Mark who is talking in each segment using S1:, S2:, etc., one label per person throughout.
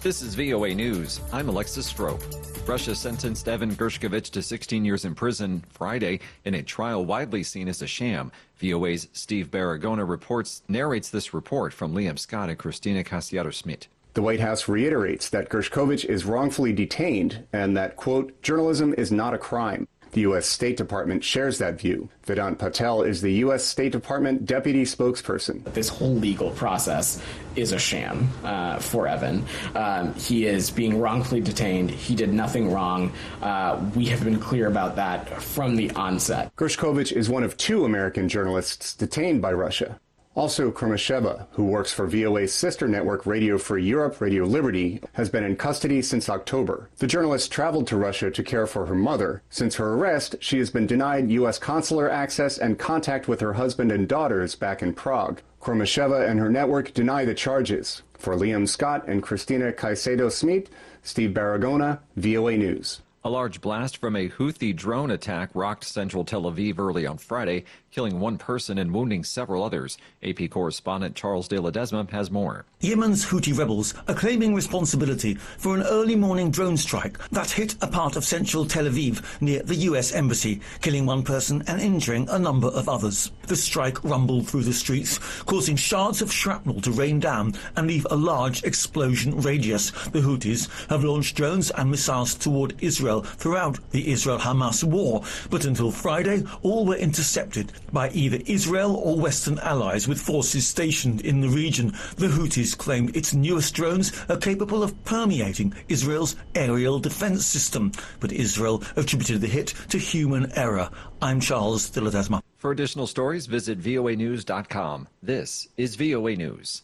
S1: This is VOA News. I'm Alexis Strope. Russia sentenced Evan Gershkovich to 16 years in prison Friday in a trial widely seen as a sham. VOA's Steve Baragona narrates this report from Liam Scott and Christina Casiero-Smith.
S2: The White House reiterates that Gershkovich is wrongfully detained and that, quote, journalism is not a crime. The U.S. State Department shares that view. Vedant Patel is the U.S. State Department deputy spokesperson.
S3: This whole legal process is a sham for Evan. He is being wrongfully detained. He did nothing wrong. We have been clear about that from the onset.
S2: Gershkovich is one of 2 American journalists detained by Russia. Also, Kromasheva, who works for VOA's sister network Radio Free Europe, Radio Liberty, has been in custody since October. The journalist traveled to Russia to care for her mother. Since her arrest, she has been denied U.S. consular access and contact with her husband and daughters back in Prague. Kromasheva and her network deny the charges. For Liam Scott and Christina Caicedo-Smith, Steve Baragona, VOA News.
S1: A large blast from a Houthi drone attack rocked central Tel Aviv early on Friday, killing 1 person and wounding several others. AP correspondent Charles de Ledesma has more.
S4: Yemen's Houthi rebels are claiming responsibility for an early morning drone strike that hit a part of central Tel Aviv near the U.S. Embassy, killing 1 person and injuring a number of others. The strike rumbled through the streets, causing shards of shrapnel to rain down and leave a large explosion radius. The Houthis have launched drones and missiles toward Israel throughout the Israel-Hamas war, but until Friday, all were intercepted by either Israel or Western allies with forces stationed in the region. The Houthis claimed its newest drones are capable of permeating Israel's aerial defense system, but Israel attributed the hit to human error. I'm Charles de Ledesma.
S1: For additional stories, visit voanews.com. This is VOA News.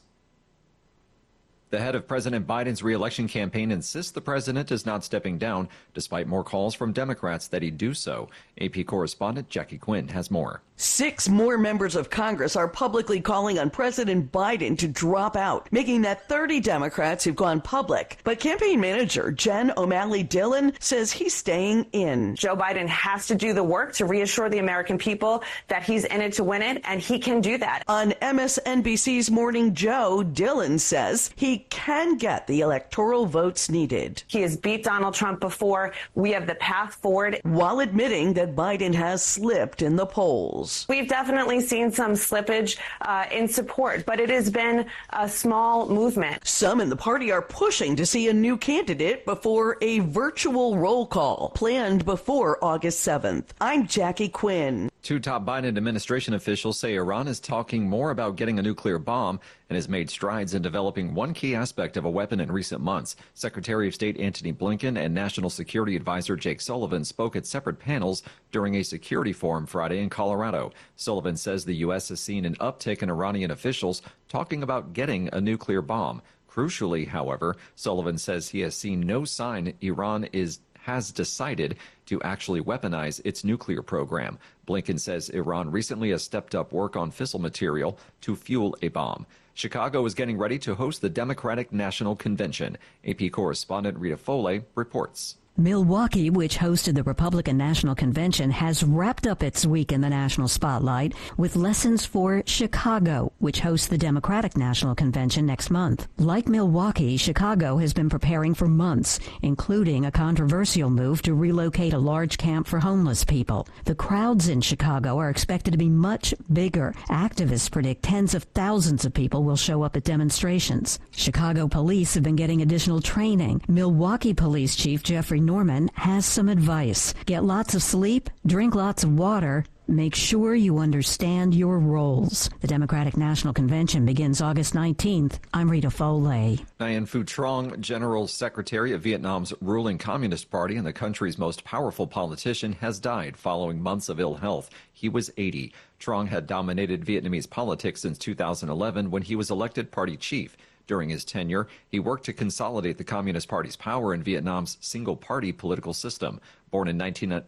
S1: The head of President Biden's re-election campaign insists the president is not stepping down, despite more calls from Democrats that he do so. AP correspondent Jackie Quinn has more.
S5: 6 more members of Congress are publicly calling on President Biden to drop out, making that 30 Democrats who've gone public. But campaign manager Jen O'Malley Dillon says he's staying in.
S6: Joe Biden has to do the work to reassure the American people that he's in it to win it, and he can do that.
S5: On MSNBC's Morning Joe, Dillon says he can get the electoral votes needed.
S6: He has beat Donald Trump before. We have the path forward.
S5: While admitting that Biden has slipped in the polls.
S6: We've definitely seen some slippage in support, but it has been a small movement.
S5: Some in the party are pushing to see a new candidate before a virtual roll call planned before August 7th. I'm Jackie Quinn.
S1: 2 top Biden administration officials say Iran is talking more about getting a nuclear bomb and has made strides in developing one key aspect of a weapon in recent months. Secretary of State Antony Blinken and National Security Advisor Jake Sullivan spoke at separate panels during a security forum Friday in Colorado. Sullivan says the U.S. has seen an uptick in Iranian officials talking about getting a nuclear bomb. Crucially, however, Sullivan says he has seen no sign Iran has decided to actually weaponize its nuclear program. Blinken says Iran recently has stepped up work on fissile material to fuel a bomb. Chicago is getting ready to host the Democratic National Convention. AP correspondent Rita Foley reports.
S7: Milwaukee, which hosted the Republican National Convention, has wrapped up its week in the national spotlight with lessons for Chicago, which hosts the Democratic National Convention next month. Like Milwaukee, Chicago has been preparing for months, including a controversial move to relocate a large camp for homeless people. The crowds in Chicago are expected to be much bigger. Activists predict tens of thousands of people will show up at demonstrations. Chicago police have been getting additional training. Milwaukee Police Chief Jeffrey Norman has some advice. Get lots of sleep, drink lots of water, make sure you understand your roles. The Democratic National Convention begins August 19th. I'm Rita Foley.
S1: Nguyen Phu Trong, General Secretary of Vietnam's ruling Communist Party and the country's most powerful politician, has died following months of ill health. He was 80. Trong had dominated Vietnamese politics since 2011 when he was elected party chief. During his tenure, he worked to consolidate the Communist Party's power in Vietnam's single-party political system. Born in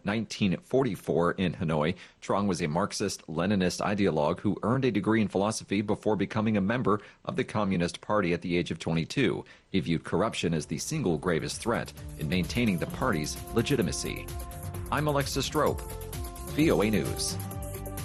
S1: 1944 in Hanoi, Trong was a Marxist-Leninist ideologue who earned a degree in philosophy before becoming a member of the Communist Party at the age of 22. He viewed corruption as the single gravest threat in maintaining the party's legitimacy. I'm Alexis Strope, VOA News.